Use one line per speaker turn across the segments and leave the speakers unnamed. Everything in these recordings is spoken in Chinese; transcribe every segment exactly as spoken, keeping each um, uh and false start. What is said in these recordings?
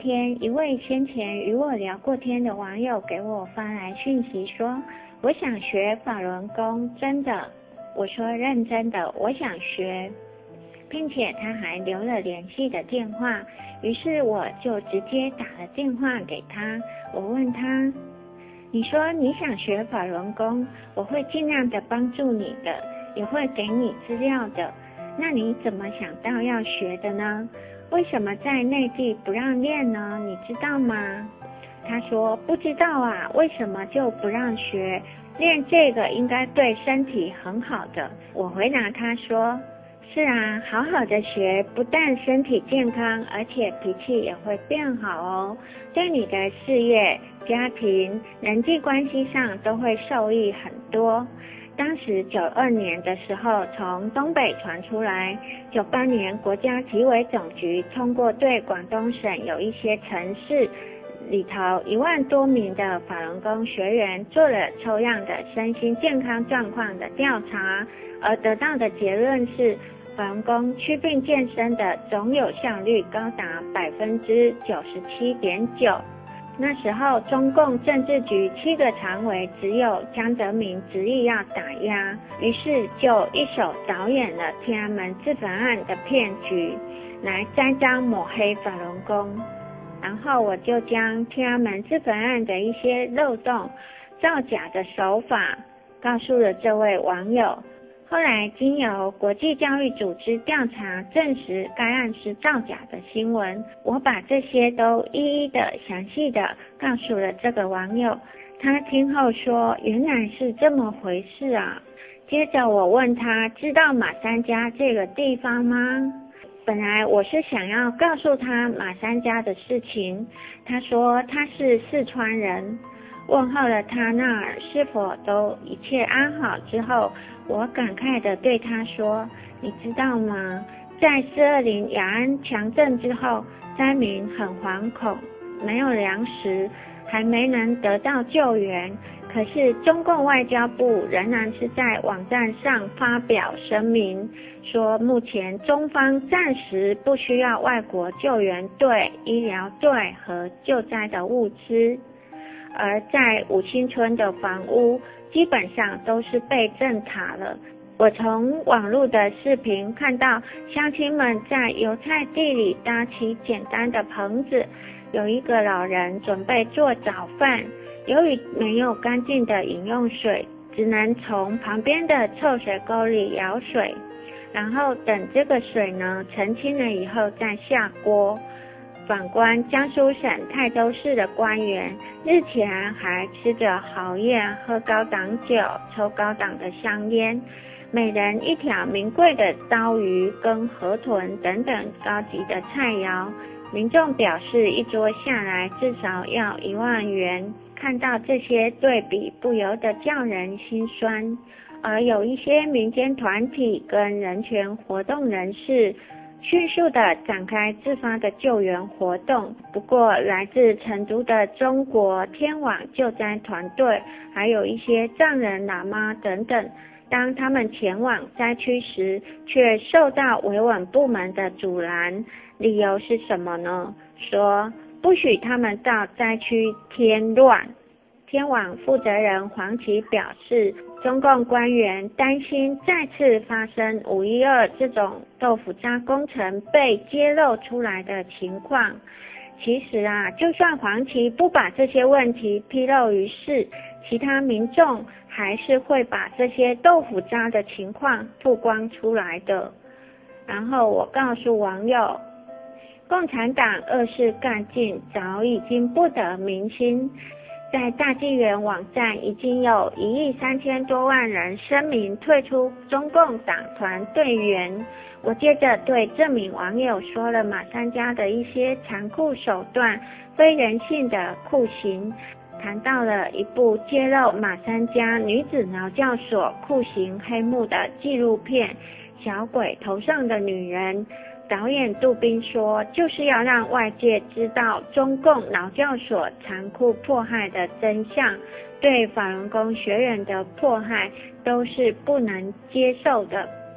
天，一位先前与我聊过天的网友给我发来讯息说，我想学法轮功，真的。我说认真的，我想学，并且他还留了联系的电话，于是我就直接打了电话给他。我问他，你说你想学法轮功，我会尽量的帮助你的，也会给你资料的，那你怎么想到要学的呢？为什么在内地不让练呢？你知道吗？他说不知道啊，为什么就不让学？练这个应该对身体很好的。我回答他说，是啊，好好的学，不但身体健康，而且脾气也会变好哦，对你的事业、家庭、人际关系上都会受益很多。当时九二年的时候，从东北传出来，九八年国家体委总局通过对广东省有一些城市里头一万多名的法轮功学员做了抽样的身心健康状况的调查，而得到的结论是，法轮功祛病健身的总有效率高达百分之九十七点九。那时候中共政治局七个常委只有江泽民执意要打压，于是就一手导演了天安门自焚案的骗局，来栽赃抹黑法轮功。然后我就将天安门自焚案的一些漏洞、造假的手法告诉了这位网友。后来经由国际教育组织调查，证实该案是造假的新闻。我把这些都一一的详细的告诉了这个网友，他听后说原来是这么回事啊。接着我问他，知道马三家这个地方吗？本来我是想要告诉他马三家的事情，他说他是四川人。问候了他那儿是否都一切安好之后，我感慨地对他说，你知道吗，在四二零雅安强震之后，灾民很惶恐，没有粮食，还没能得到救援，可是中共外交部仍然是在网站上发表声明，说目前中方暂时不需要外国救援队、医疗队和救灾的物资。而在五星村的房屋基本上都是被震塌了。我从网络的视频看到乡亲们在油菜地里搭起简单的棚子，有一个老人准备做早饭，由于没有干净的饮用水，只能从旁边的臭水沟里舀水，然后等这个水呢澄清了以后再下锅。反观江苏省泰州市的官员，日前还吃着好宴，喝高档酒，抽高档的香烟，每人一条名贵的刀鱼跟河豚等等高级的菜肴。民众表示一桌下来至少要一万元，看到这些对比不由得叫人心酸。而有一些民间团体跟人权活动人士迅速地展开自发的救援活动。不过来自成都的中国天网救灾团队，还有一些藏人喇嘛等等，当他们前往灾区时，却受到维稳部门的阻拦。理由是什么呢？说不许他们到灾区添乱。天网负责人黄奇表示，中共官员担心再次发生五一二这种豆腐渣工程被揭露出来的情况。其实啊，就算黄奇不把这些问题披露于世，其他民众还是会把这些豆腐渣的情况曝光出来的。然后我告诉网友，共产党恶事干尽，早已经不得民心。在大纪元网站已经有一亿三千多万人声明退出中共党团队员。我接着对这名网友说了马三家的一些残酷手段、非人性的酷刑，谈到了一部揭露马三家女子劳教所酷刑黑幕的纪录片《小鬼头上的女人》。导演杜宾说，就是要让外界知道中共劳教所残酷迫害的真相，对法轮功学员的迫害都是不能接受的。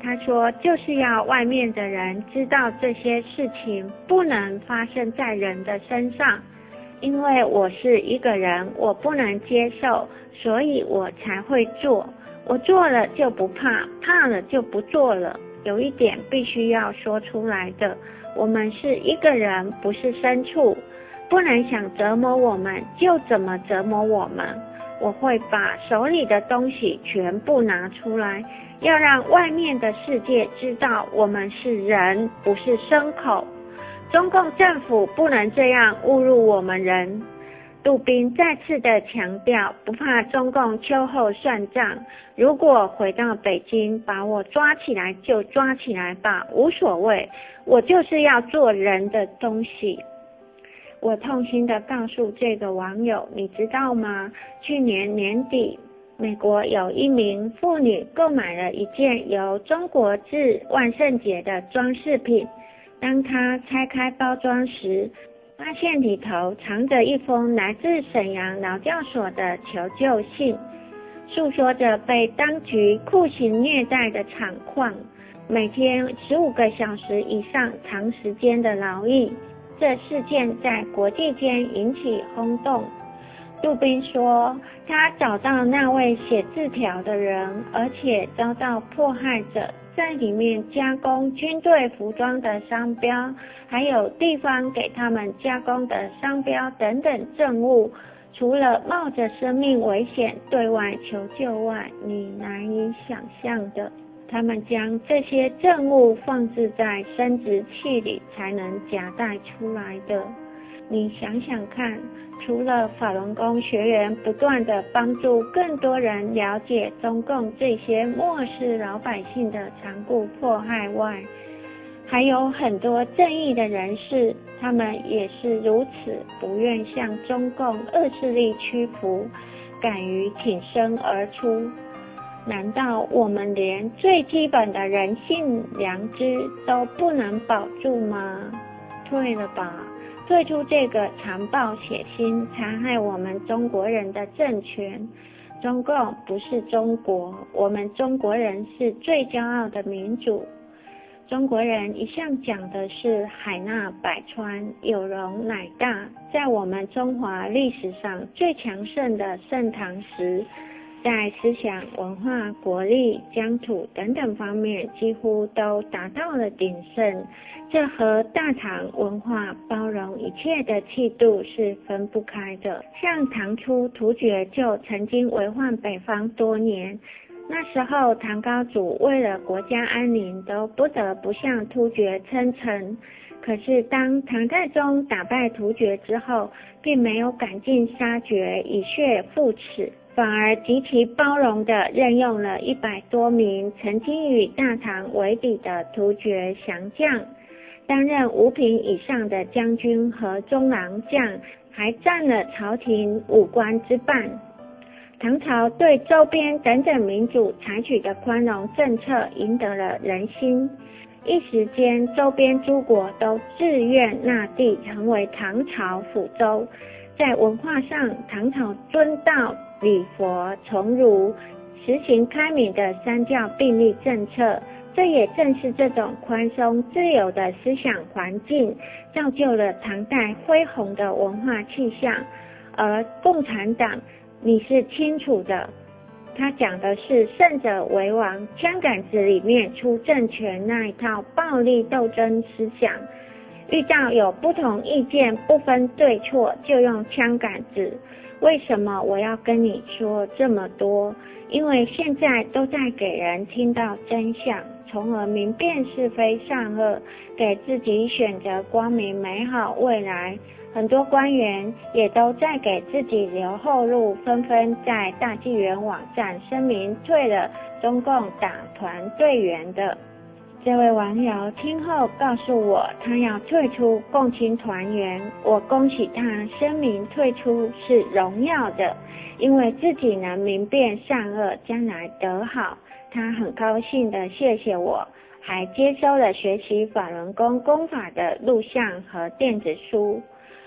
他说就是要外面的人知道这些事情不能发生在人的身上，因为我是一个人，我不能接受，所以我才会做。我做了就不怕，怕了就不做了。有一点必须要说出来的，我们是一个人，不是牲畜，不能想折磨我们就怎么折磨我们。我会把手里的东西全部拿出来，要让外面的世界知道我们是人，不是牲口。中共政府不能这样侮辱我们人。杜宾再次的强调，不怕中共秋后算账，如果回到北京把我抓起来就抓起来吧，无所谓，我就是要做人的东西。我痛心的告诉这个网友，你知道吗？去年年底，美国有一名妇女购买了一件由中国制万圣节的装饰品，当她拆开包装时，发现里头藏着一封来自沈阳劳教所的求救信，诉说着被当局酷刑虐待的惨况，每天十五个小时以上长时间的劳役。这事件在国际间引起轰动。杜宾说，他找到那位写字条的人，而且遭到迫害者在里面加工军队服装的商标，还有地方给他们加工的商标等等证物，除了冒着生命危险对外求救外，你难以想象的，他们将这些证物放置在生殖器里才能夹带出来的。你想想看，除了法轮功学员不断的帮助更多人了解中共这些漠视老百姓的残酷迫害外，还有很多正义的人士，他们也是如此不愿向中共恶势力屈服，敢于挺身而出。难道我们连最基本的人性良知都不能保住吗？退了吧，退出这个残暴血腥残害我们中国人的政权。中共不是中国，我们中国人是最骄傲的民主。中国人一向讲的是海纳百川，有容乃大。在我们中华历史上最强盛的盛唐时，在思想、文化、国力、疆土等等方面几乎都达到了鼎盛，这和大唐文化包容一切的气度是分不开的。像唐初突厥就曾经为患北方多年，那时候唐高祖为了国家安宁都不得不向突厥称臣，可是当唐太宗打败突厥之后，并没有赶尽杀绝，以血复齿，反而极其包容地任用了一百多名曾经与大唐为敌的突厥降将，担任五品以上的将军和中郎将，还占了朝廷武官之半。唐朝对周边等等民族采取的宽容政策赢得了人心，一时间周边诸国都自愿纳地成为唐朝辅州。在文化上，唐朝尊道礼佛崇儒，实行开明的三教并立政策，这也正是这种宽松自由的思想环境，造就了唐代恢宏的文化气象。而共产党，你是清楚的，他讲的是胜者为王，枪杆子里面出政权那一套暴力斗争思想，遇到有不同意见不分对错就用枪杆子。为什么我要跟你说这么多？因为现在都在给人听到真相，从而明辨是非善恶，给自己选择光明美好未来。很多官员也都在给自己留后路，纷纷在大纪元网站声明退了中共党团队员的。这位网友听后告诉我，他要退出共青团员，我恭喜他声明退出是荣耀的，因为自己能明辨善恶，将来得好。他很高兴的谢谢我，还接收了学习法轮功功法的录像和电子书。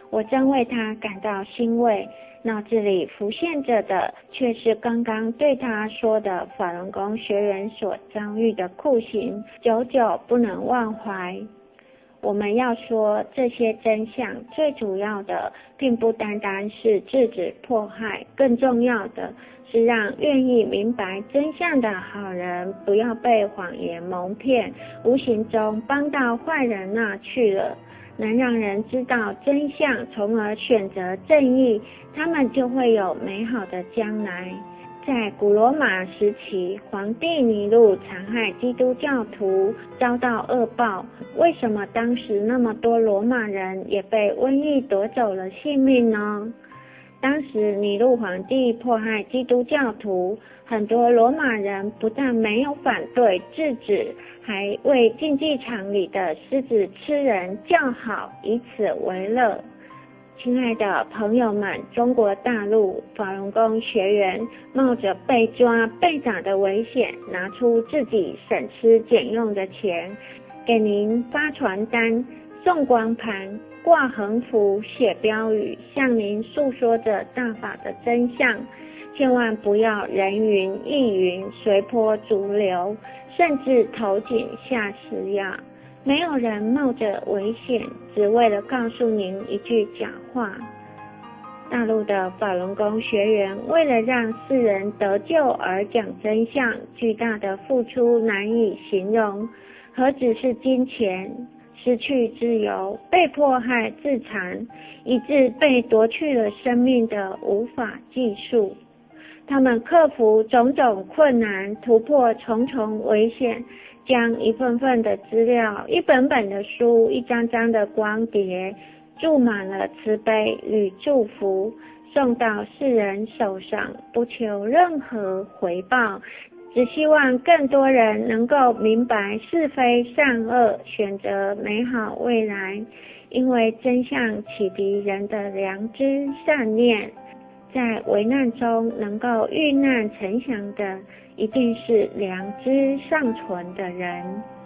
我真为他感到欣慰，脑子里浮现着的却是刚刚对他说的法轮功学员所遭遇的酷刑，久久不能忘怀。我们要说这些真相，最主要的并不单单是制止迫害，更重要的是让愿意明白真相的好人不要被谎言蒙骗，无形中帮到坏人那去了。能让人知道真相，从而选择正义，他们就会有美好的将来。在古罗马时期，皇帝尼禄残害基督教徒，遭到恶报。为什么当时那么多罗马人也被瘟疫夺走了性命呢？当时尼禄皇帝迫害基督教徒，很多罗马人不但没有反对制止，还为竞技场里的狮子吃人叫好，以此为乐。亲爱的朋友们，中国大陆法轮功学员冒着被抓被打的危险，拿出自己省吃俭用的钱，给您发传单、送光盘、挂横幅、写标语，向您诉说着大法的真相。千万不要人云亦云，随波逐流，甚至投井下石药。没有人冒着危险，只为了告诉您一句假话。大陆的法轮功学员为了让世人得救而讲真相，巨大的付出难以形容，何止是金钱，失去自由，被迫害自残，以致被夺去了生命的无法计数。他们克服种种困难，突破重重危险，将一份份的资料、一本本的书、一张张的光碟，注满了慈悲与祝福，送到世人手上，不求任何回报，只希望更多人能够明白是非善恶，选择美好未来。因为真相启迪人的良知善念，在危难中能够遇难成祥的，一定是良知尚存的人。